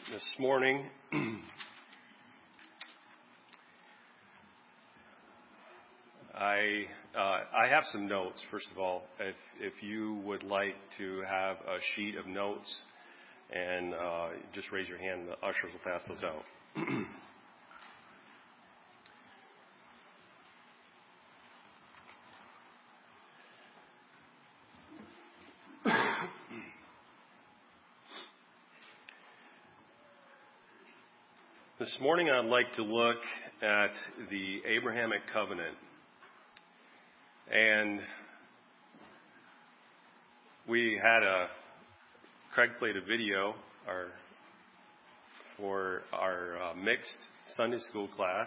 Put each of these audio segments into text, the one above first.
this morning. I have some notes. First of all, if you would like to have a sheet of notes, and just raise your hand, the ushers will pass those out. This morning I'd like to look at the Abrahamic covenant. And Craig played a video for our mixed Sunday school class,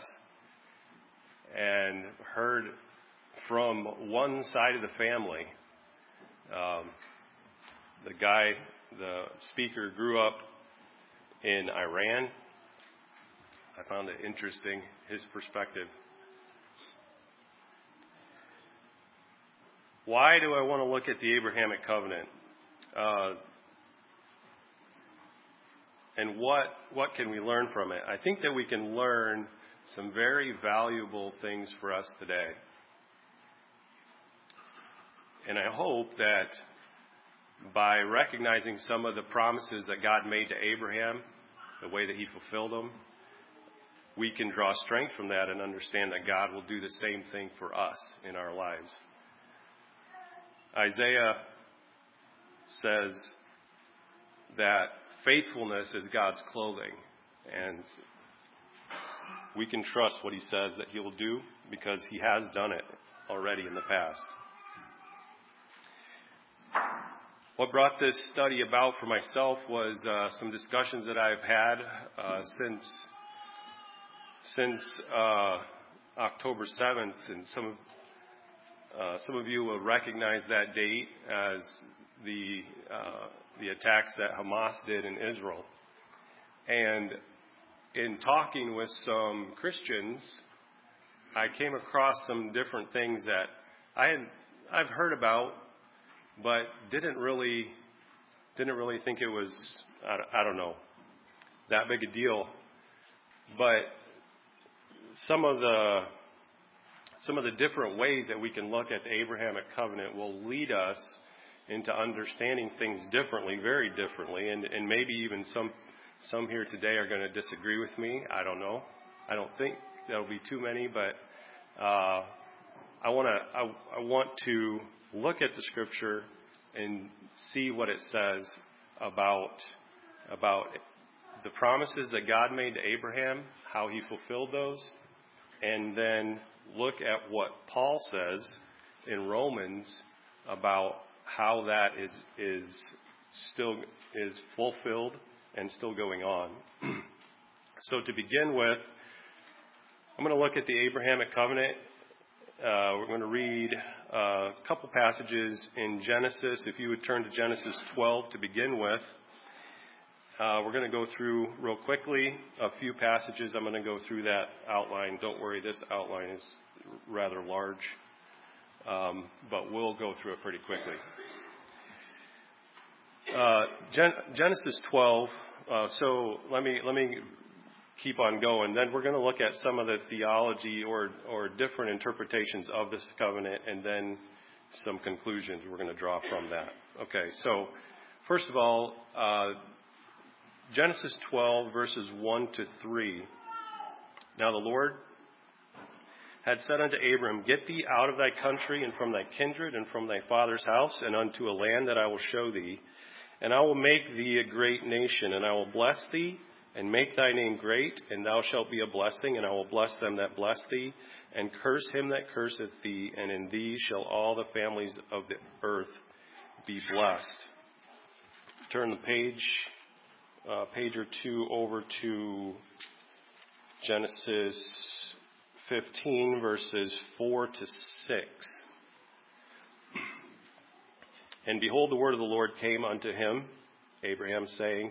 and heard from one side of the family. The speaker grew up in Iran. I found it interesting, his perspective. Why do I want to look at the Abrahamic covenant? And what can we learn from it? I think that we can learn some very valuable things for us today. And I hope that by recognizing some of the promises that God made to Abraham, the way that he fulfilled them, we can draw strength from that and understand that God will do the same thing for us in our lives. Isaiah says that faithfulness is God's clothing, and we can trust what he says that he will do because he has done it already in the past. What brought this study about for myself was some discussions that I've had since October 7th, and some of you will recognize that date as the attacks that Hamas did in Israel. And in talking with some Christians, I came across some different things that I've heard about, but didn't really think it was I don't know, that big a deal. But some of the different ways that we can look at the Abrahamic covenant will lead us into understanding things differently, very differently, and maybe even some here today are going to disagree with me. I don't know. I don't think there'll be too many, but I want to look at the Scripture and see what it says about the promises that God made to Abraham, how he fulfilled those, and then look at what Paul says in Romans about how that is fulfilled and still going on. So to begin with, I'm going to look at the Abrahamic covenant. We're going to read a couple passages in Genesis. If you would turn to Genesis 12 to begin with. We're going to go through real quickly a few passages. I'm going to go through that outline. Don't worry, this outline is rather large, but we'll go through it pretty quickly. Genesis 12. So let me keep on going. Then we're going to look at some of the theology or different interpretations of this covenant, and then some conclusions we're going to draw from that. Okay. So first of all, Genesis 12, verses 1 to 3. Now the Lord had said unto Abram, Get thee out of thy country, and from thy kindred, and from thy father's house, and unto a land that I will show thee. And I will make thee a great nation, and I will bless thee, and make thy name great, and thou shalt be a blessing, and I will bless them that bless thee, and curse him that curseth thee, and in thee shall all the families of the earth be blessed. Turn the page or two over to Genesis 15, verses 4 to 6. And behold, the word of the Lord came unto him, Abraham, saying,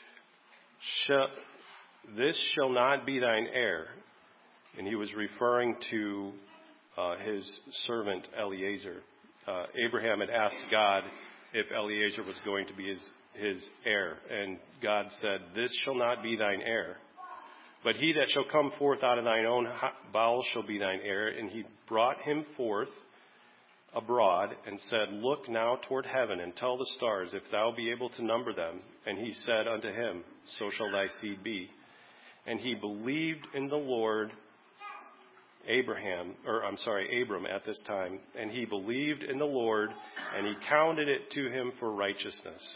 This shall not be thine heir. And he was referring to his servant Eliezer. Abraham had asked God if Eliezer was going to be his his heir. And God said, "This shall not be thine heir, but he that shall come forth out of thine own bowels shall be thine heir." And he brought him forth abroad and said, "Look now toward heaven and tell the stars, if thou be able to number them." And he said unto him, "So shall thy seed be." And he believed in the Lord Abram at this time, and he believed in the Lord, and he counted it to him for righteousness.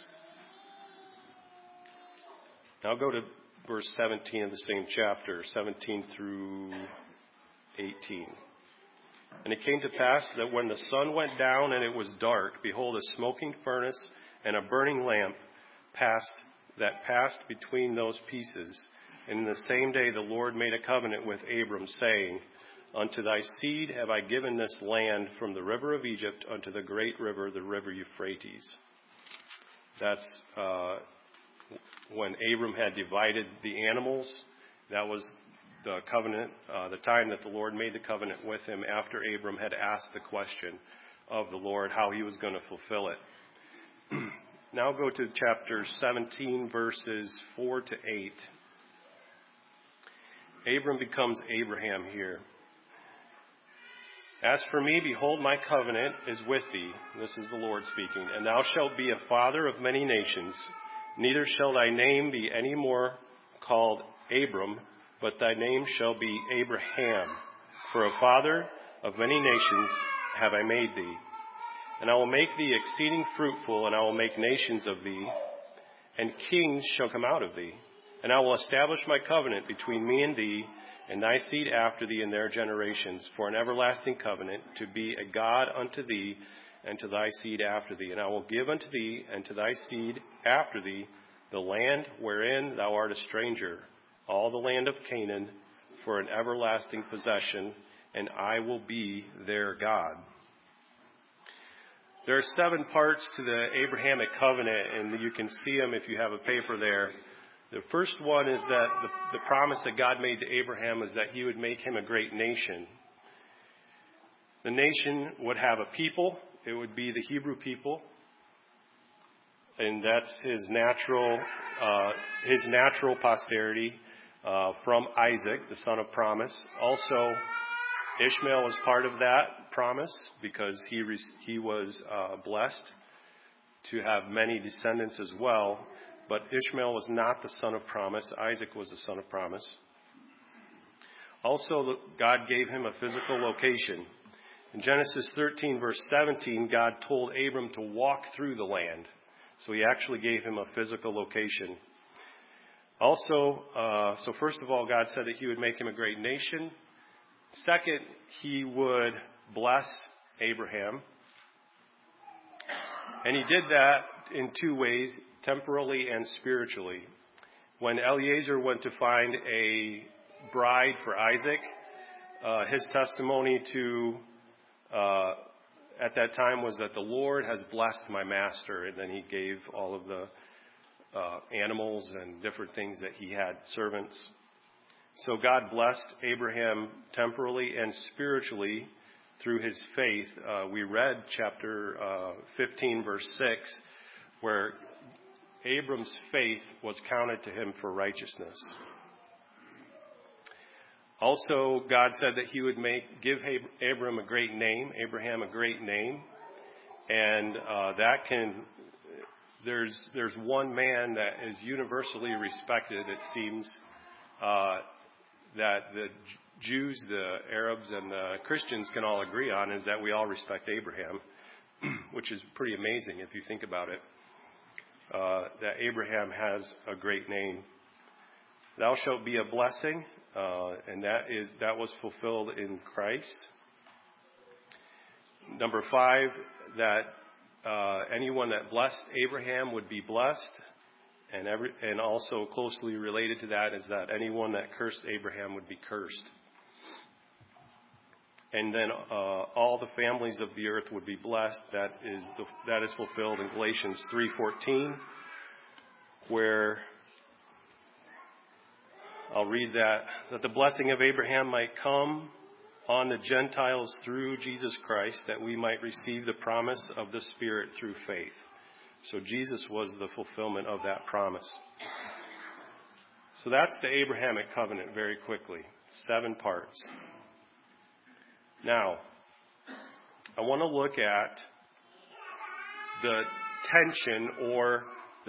Now go to verse 17 of the same chapter, 17 through 18. "And it came to pass that when the sun went down and it was dark, behold, a smoking furnace and a burning lamp passed between those pieces. And in the same day the Lord made a covenant with Abram, saying, Unto thy seed have I given this land from the river of Egypt unto the great river, the river Euphrates." That's when Abram had divided the animals. That was the covenant, the time that the Lord made the covenant with him after Abram had asked the question of the Lord how he was going to fulfill it. Now go to chapter 17, verses 4 to 8. Abram becomes Abraham here. "As for me, behold, my covenant is with thee." This is the Lord speaking. "And thou shalt be a father of many nations. Neither shall thy name be any more called Abram, but thy name shall be Abraham. For a father of many nations have I made thee. And I will make thee exceeding fruitful, and I will make nations of thee, and kings shall come out of thee. And I will establish my covenant between me and thee, and thy seed after thee in their generations, for an everlasting covenant, to be a God unto thee, and to thy seed after thee. And I will give unto thee, and to thy seed after thee, the land wherein thou art a stranger, all the land of Canaan, for an everlasting possession, and I will be their God." There are 7 parts to the Abrahamic covenant, and you can see them if you have a paper there. The first one is that the promise that God made to Abraham is that he would make him a great nation. The nation would have a people. It would be the Hebrew people. And that's his natural posterity from Isaac, the son of promise. Also, Ishmael was part of that promise because he was blessed to have many descendants as well. But Ishmael was not the son of promise. Isaac was the son of promise. Also, God gave him a physical location. In Genesis 13, verse 17, God told Abram to walk through the land. So he actually gave him a physical location. Also, so first of all, God said that he would make him a great nation. Second, he would bless Abraham. And he did that in 2 ways, temporally and spiritually. When Eliezer went to find a bride for Isaac, his testimony at that time was that the Lord has blessed my master, and then he gave all of the animals and different things that he had, servants. So God blessed Abraham temporally and spiritually through his faith. We read chapter 15, verse 6, where Abram's faith was counted to him for righteousness. Also, God said that he would give Abraham a great name, Abraham a great name, and there's one man that is universally respected. It seems that the Jews, the Arabs, and the Christians can all agree on is that we all respect Abraham, which is pretty amazing if you think about it. That Abraham has a great name. "Thou shalt be a blessing," and that was fulfilled in Christ. Number 5, that anyone that blessed Abraham would be blessed, and also closely related to that is that anyone that cursed Abraham would be cursed. And then all the families of the earth would be blessed. That is fulfilled in Galatians 3:14, where I'll read that the blessing of Abraham might come on the Gentiles through Jesus Christ, that we might receive the promise of the Spirit through faith. So Jesus was the fulfillment of that promise. So that's the Abrahamic covenant very quickly. 7 parts. Now, I want to look at the tension or the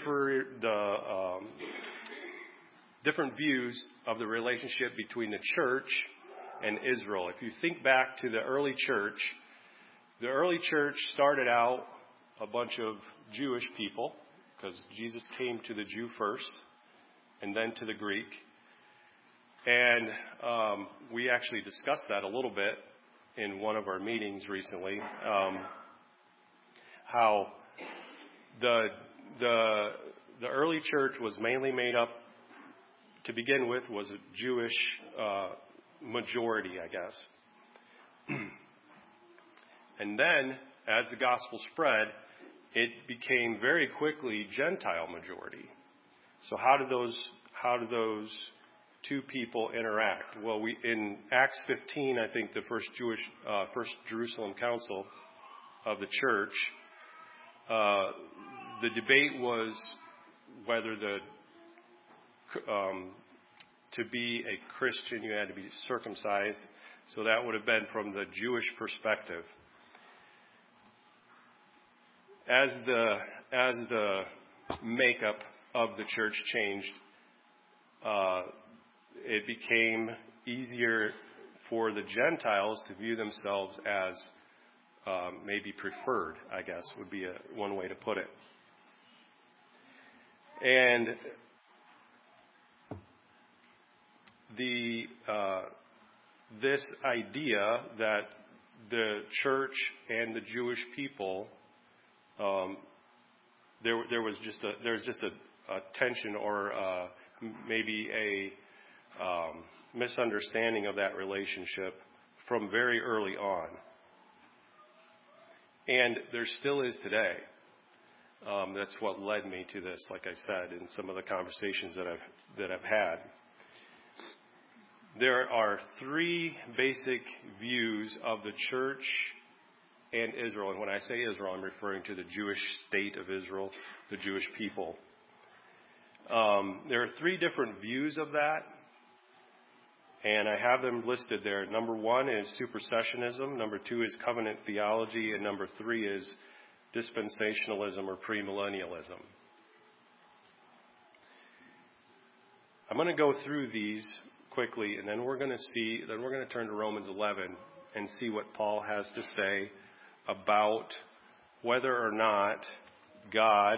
different views of the relationship between the church and Israel. If you think back to the early church started out a bunch of Jewish people, because Jesus came to the Jew first and then to the Greek. And we actually discussed that a little bit in one of our meetings recently, how the early church was mainly made up, to begin with, was a Jewish majority, I guess. And then, as the gospel spread, it became very quickly Gentile majority. So how do those two people interact? Well, in Acts 15, I think the first Jerusalem Council of the church, the debate was whether to be a Christian you had to be circumcised. So that would have been from the Jewish perspective. As the makeup of the church changed, it became easier for the Gentiles to view themselves as maybe preferred, I guess, would be one way to put it. And this idea that the church and the Jewish people, there was just a tension or maybe a misunderstanding of that relationship from very early on, and there still is today. That's what led me to this, like I said, in some of the conversations that I've had. There are 3 basic views of the church and Israel. And when I say Israel, I'm referring to the Jewish state of Israel, the Jewish people. There are 3 different views of that, and I have them listed there. Number 1 is supersessionism. Number 2 is covenant theology. And number 3 is dispensationalism or premillennialism. I'm going to go through these quickly, and then we're going to turn to Romans 11 and see what Paul has to say about whether or not God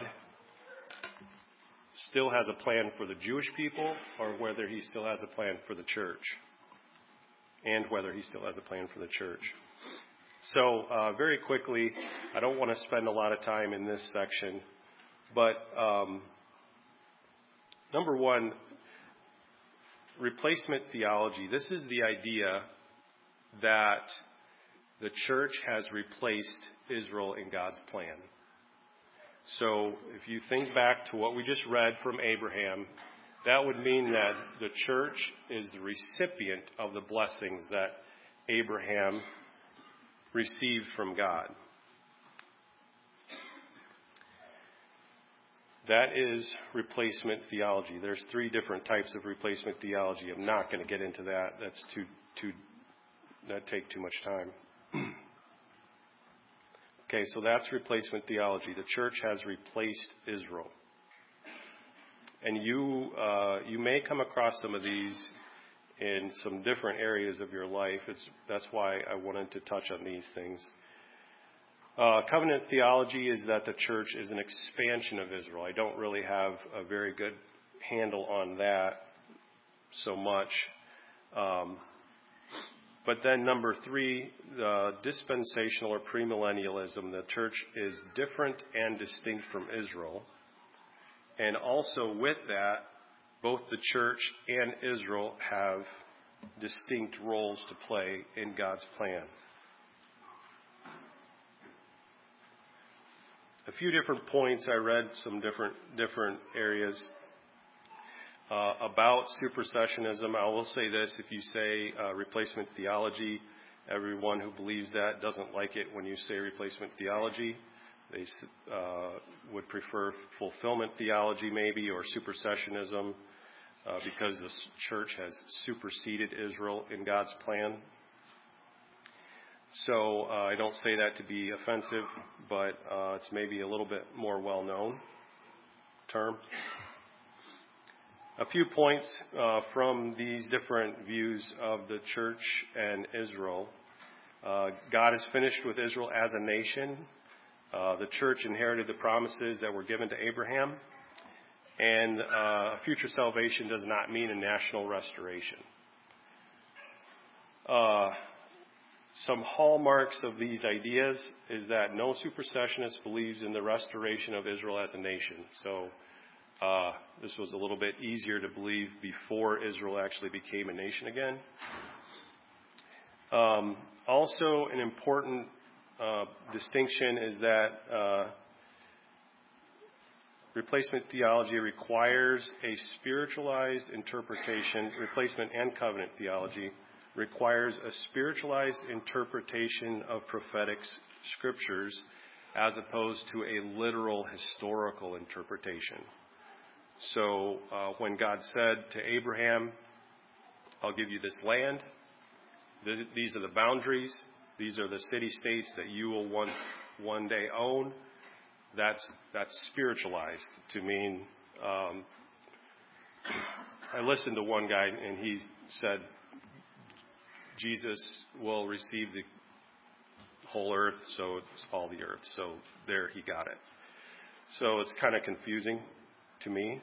still has a plan for the Jewish people, or whether he still has a plan for the church, and whether he still has a plan for the church. So very quickly, I don't want to spend a lot of time in this section, but number 1, replacement theology. This is the idea that the church has replaced Israel in God's plan. So if you think back to what we just read from Abraham, that would mean that the church is the recipient of the blessings that Abraham received from God. That is replacement theology. There's 3 different types of replacement theology. I'm not going to get into that. That'd take too much time. Okay, so that's replacement theology. The church has replaced Israel. And you may come across some of these in some different areas of your life. That's why I wanted to touch on these things. Covenant theology is that the church is an expansion of Israel. I don't really have a very good handle on that so much. But then number 3, the dispensational or premillennialism. The church is different and distinct from Israel. And also with that, both the church and Israel have distinct roles to play in God's plan. A few different points. I read some different areas about supersessionism. I will say this: if you say replacement theology, everyone who believes that doesn't like it when you say replacement theology. would prefer fulfillment theology maybe, or supersessionism, because the church has superseded Israel in God's plan. So I don't say that to be offensive, but it's maybe a little bit more well-known term. A few points from these different views of the church and Israel. God is finished with Israel as a nation. The church inherited the promises that were given to Abraham. And future salvation does not mean a national restoration. Some hallmarks of these ideas is that no supersessionist believes in the restoration of Israel as a nation. So this was a little bit easier to believe before Israel actually became a nation again. Also, an important distinction is that replacement theology requires a spiritualized interpretation. Replacement and covenant theology requires a spiritualized interpretation of prophetic scriptures as opposed to a literal historical interpretation. So when God said to Abraham, I'll give you this land, these are the boundaries, these are the city-states that you will one day own, that's spiritualized to mean, I listened to one guy and he said, Jesus will receive the whole earth, so it's all the earth. So there he got it. So it's kind of confusing to me.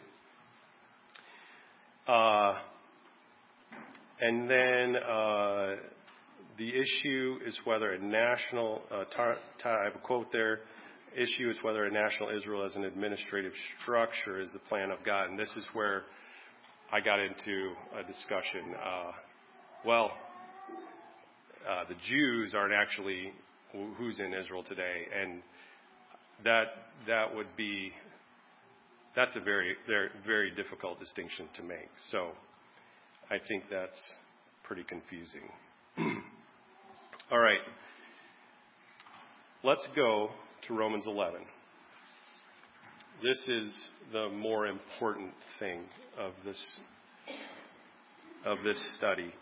And then the issue is whether a national, I have a quote there, issue is whether a national Israel as an administrative structure is the plan of God. And this is where I got into a discussion. The Jews aren't actually who's in Israel today, and that's a very, very, very difficult distinction to make. So I think that's pretty confusing. All right, let's go to Romans 11. This is the more important thing of this study.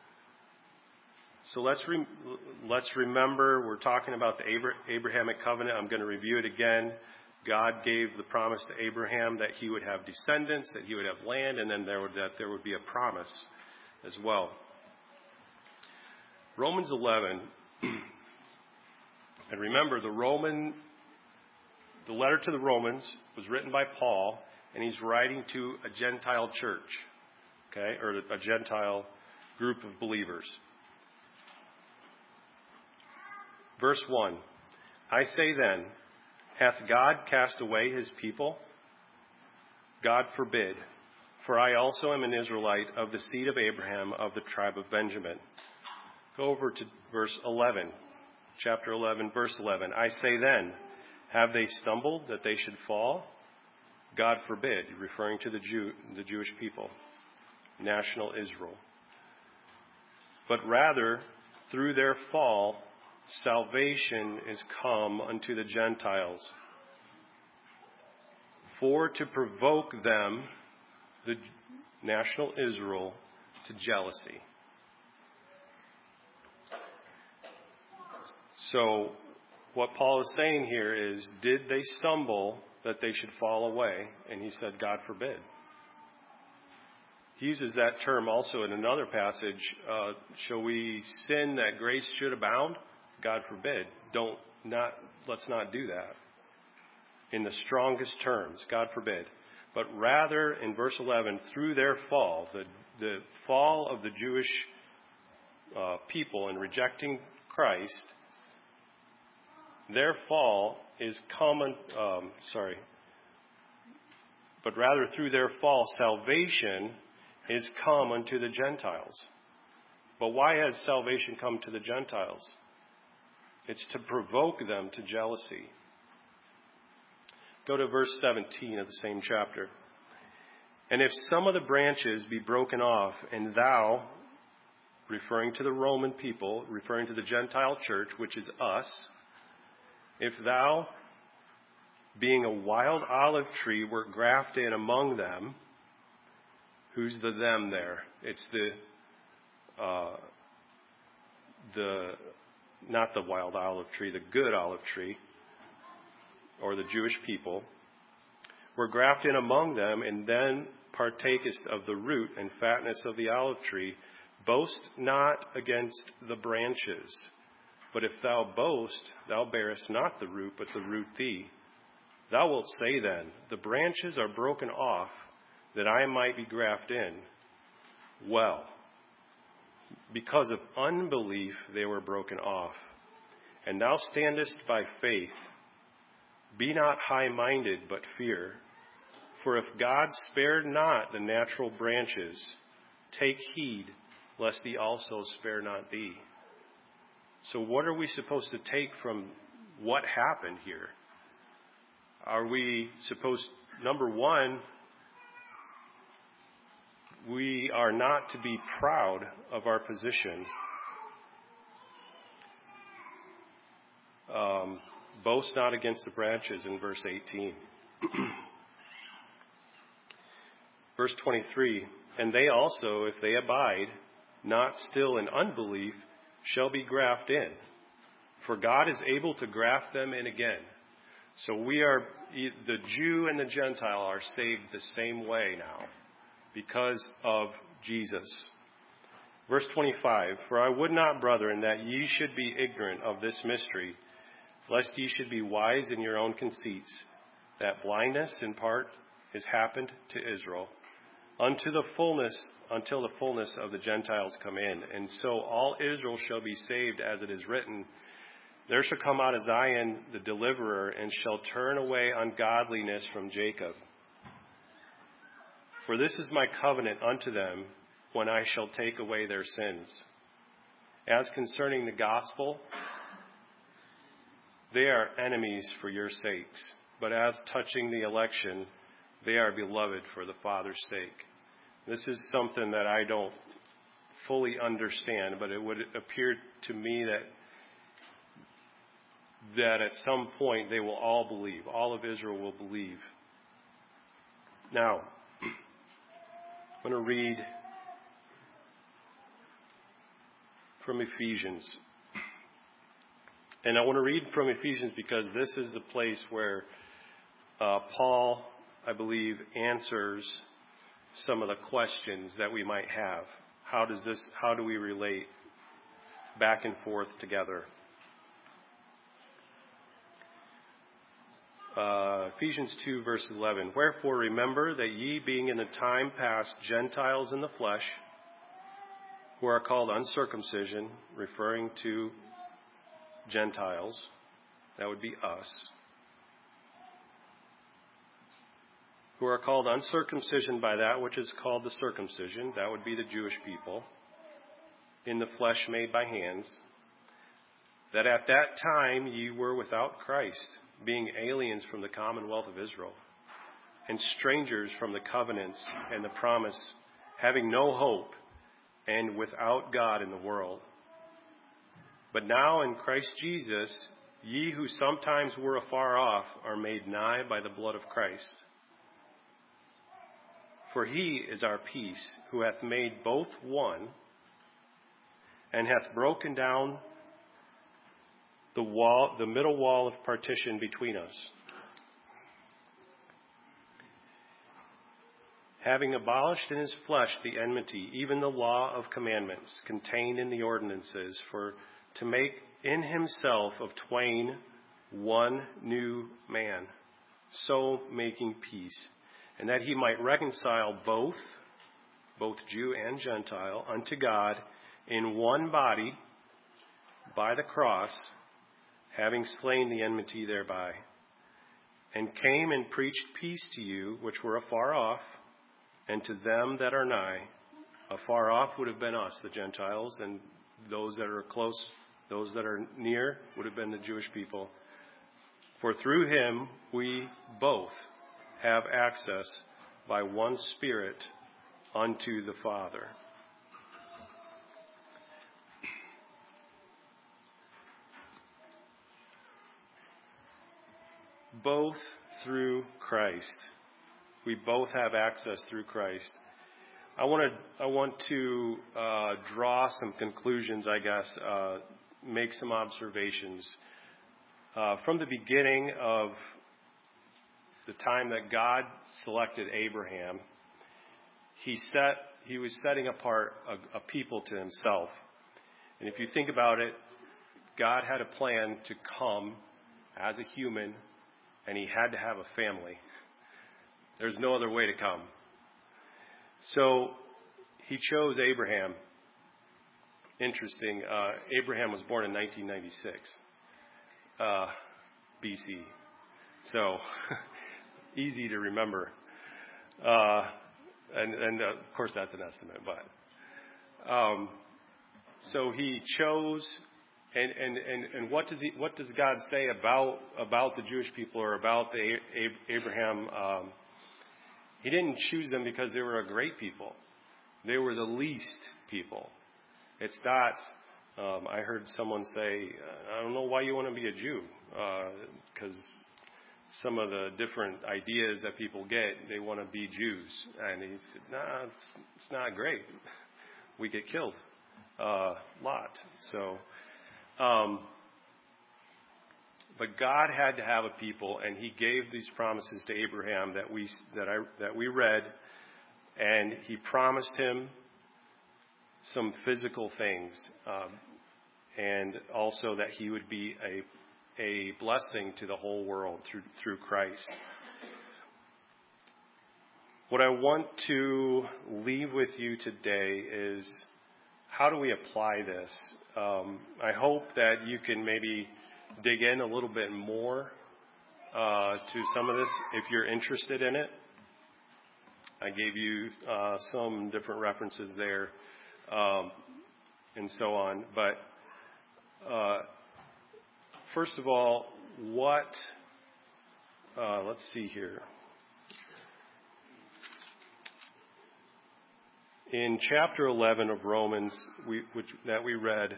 So let's remember, we're talking about the Abrahamic covenant. I'm going to review it again. God gave the promise to Abraham that he would have descendants, that he would have land, and then there would be a promise as well. Romans 11, and remember, the letter to the Romans was written by Paul, and he's writing to a Gentile church, okay, or a Gentile group of believers. Verse 1, I say then, hath God cast away his people? God forbid. For I also am an Israelite of the seed of Abraham, of the tribe of Benjamin. Go over to verse 11, chapter 11, verse 11. I say then, have they stumbled that they should fall? God forbid, referring to the Jewish people, national Israel. But rather, through their fall, salvation is come unto the Gentiles, for to provoke them, the national Israel, to jealousy. So what Paul is saying here is, did they stumble that they should fall away? And he said, God forbid. He uses that term also in another passage. Shall we sin that grace should abound? God forbid. Let's not do that. In the strongest terms, God forbid. But rather, in verse 11, through their fall, the fall of the Jewish people in rejecting Christ, their fall is common. But rather, through their fall, salvation is come unto the Gentiles. But why has salvation come to the Gentiles? It's to provoke them to jealousy. Go to verse 17 of the same chapter. And if some of the branches be broken off, and thou, referring to the Roman people, referring to the Gentile church, which is us, if thou being a wild olive tree, were grafted in among them. Who's the them there? It's not the wild olive tree, the good olive tree, or the Jewish people. Were grafted in among them, and then partakest of the root and fatness of the olive tree. Boast not against the branches. But if thou boast, thou bearest not the root, but the root thee. Thou wilt say then, the branches are broken off, that I might be grafted in. Well, because of unbelief they were broken off. And thou standest by faith. Be not high-minded, but fear. For if God spared not the natural branches, take heed, lest he also spare not thee. So what are we supposed to take from what happened here? Are we supposed, number one, we are not to be proud of our position. Boast not against the branches in verse 18. Verse 23, and they also, if they abide not still in unbelief, shall be grafted in. For God is able to graft them in again. So we are, the Jew and the Gentile are saved the same way now because of Jesus. Verse 25, for I would not, brethren, that ye should be ignorant of this mystery, lest ye should be wise in your own conceits, that blindness in part is happened to Israel, until the fullness of the Gentiles come in. And so all Israel shall be saved, as it is written, there shall come out of Zion the deliverer, and shall turn away ungodliness from Jacob. For this is my covenant unto them, when I shall take away their sins. As concerning the gospel, they are enemies for your sakes. But as touching the election, they are beloved for the Father's sake. This is something that I don't fully understand, but it would appear to me that at some point they will all believe. All of Israel will believe. Now, I'm going to read from Ephesians. And I want to read from Ephesians because this is the place where Paul, I believe, answers some of the questions that we might have. How do we relate back and forth together? Ephesians 2, verse 11. Wherefore remember that ye, being in the time past Gentiles in the flesh, who are called uncircumcision, referring to Gentiles, that would be us, who are called uncircumcision by that which is called the circumcision, that would be the Jewish people, in the flesh made by hands, that at that time ye were without Christ, being aliens from the commonwealth of Israel, and strangers from the covenants and the promise, having no hope, and without God in the world. But now in Christ Jesus, ye who sometimes were afar off are made nigh by the blood of Christ. For he is our peace, who hath made both one, and hath broken down the middle wall of partition between us, having abolished in his flesh the enmity, even the law of commandments contained in the ordinances, for to make in himself of twain one new man, so making peace, and that he might reconcile both Jew and Gentile, unto God in one body by the cross, having slain the enmity thereby, and came and preached peace to you which were afar off, and to them that are nigh. Afar off would have been us, the Gentiles, and those that are close, those that are near would have been the Jewish people. For through him we both have access by one Spirit unto the Father. Both through Christ. We both have access through Christ. I want to draw some conclusions, I guess, make some observations. From the beginning of the time that God selected Abraham, he was setting apart a people to himself. And if you think about it, God had a plan to come as a human, and he had to have a family. There's no other way to come. So he chose Abraham. Interesting. Abraham was born in 1996 BC. So easy to remember. And of course that's an estimate, but so he chose. And what does God say about the Jewish people or about the Abraham? He didn't choose them because they were a great people. They were the least people. It's not. I heard someone say, "I don't know why you want to be a Jew," because some of the different ideas that people get, they want to be Jews. And he said, "Nah, it's not great. We get killed a lot." So. But God had to have a people, and he gave these promises to Abraham that we read, and he promised him some physical things, and also that he would be a blessing to the whole world through Christ. What I want to leave with you today is, how do we apply this? I hope that you can maybe dig in a little bit more to some of this if you're interested in it. I gave you some different references there and so on. But first of all, let's see here. In chapter 11 of Romans, that we read,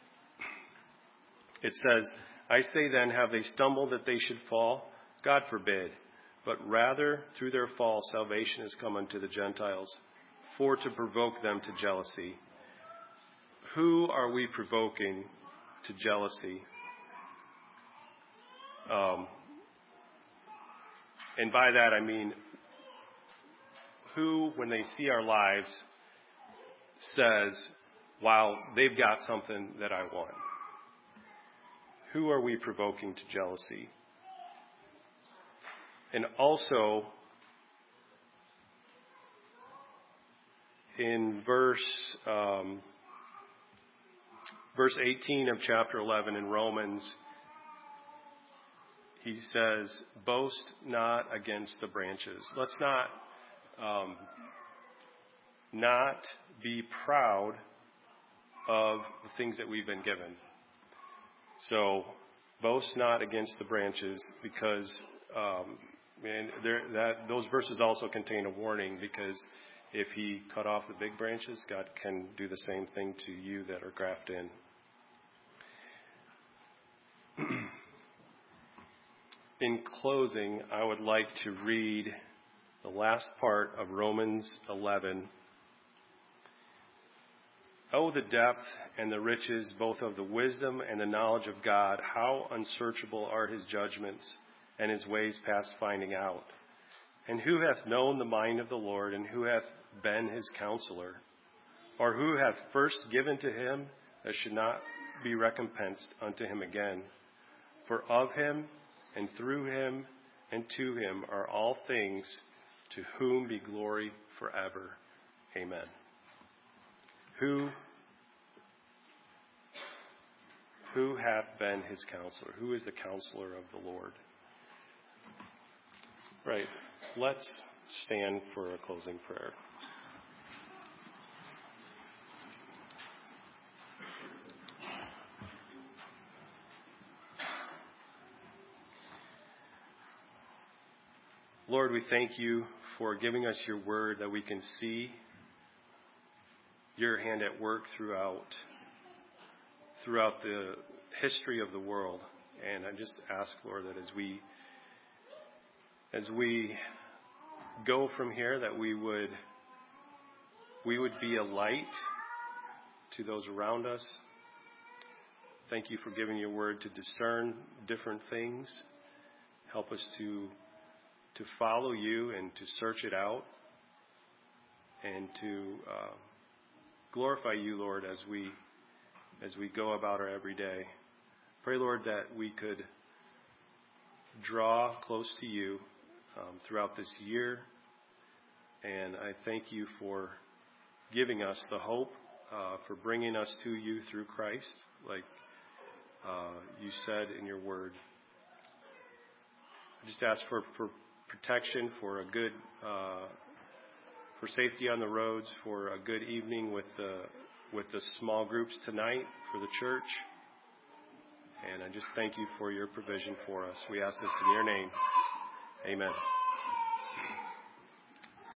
it says, "I say then, have they stumbled that they should fall? God forbid. But rather, through their fall, salvation has come unto the Gentiles, for to provoke them to jealousy." Who are we provoking to jealousy? And by that I mean, who, when they see our lives, says, "Wow, they've got something that I want"? Who are we provoking to jealousy? And also, in verse 18 of chapter 11 in Romans, he says, "Boast not against the branches." Let's not be proud of the things that we've been given. So, boast not against the branches, because those verses also contain a warning, because if he cut off the big branches, God can do the same thing to you that are grafted in. In closing, I would like to read the last part of Romans 11. "Oh, the depth and the riches, both of the wisdom and the knowledge of God, how unsearchable are his judgments and his ways past finding out. And who hath known the mind of the Lord, and who hath been his counselor? Or who hath first given to him that should not be recompensed unto him again? For of him, and through him, and to him are all things, to whom be glory forever. Amen." Who hath been his counselor? Who is the counselor of the Lord? Right. Let's stand for a closing prayer. Lord, we thank you for giving us your word, that we can see your hand at work throughout the history of the world. And I just ask, Lord, that as we as we go from here, that we would be a light to those around us. Thank you for giving your word to discern different things. Help us to follow you and to search it out and to glorify you, Lord, as we go about our everyday. Pray, Lord, that we could draw close to you throughout this year. And I thank you for giving us the hope, for bringing us to you through Christ, like you said in your word. I just ask for protection, for a good, for safety on the roads, for a good evening with the small groups tonight for the church. And I just thank you for your provision for us. We ask this in your name. Amen.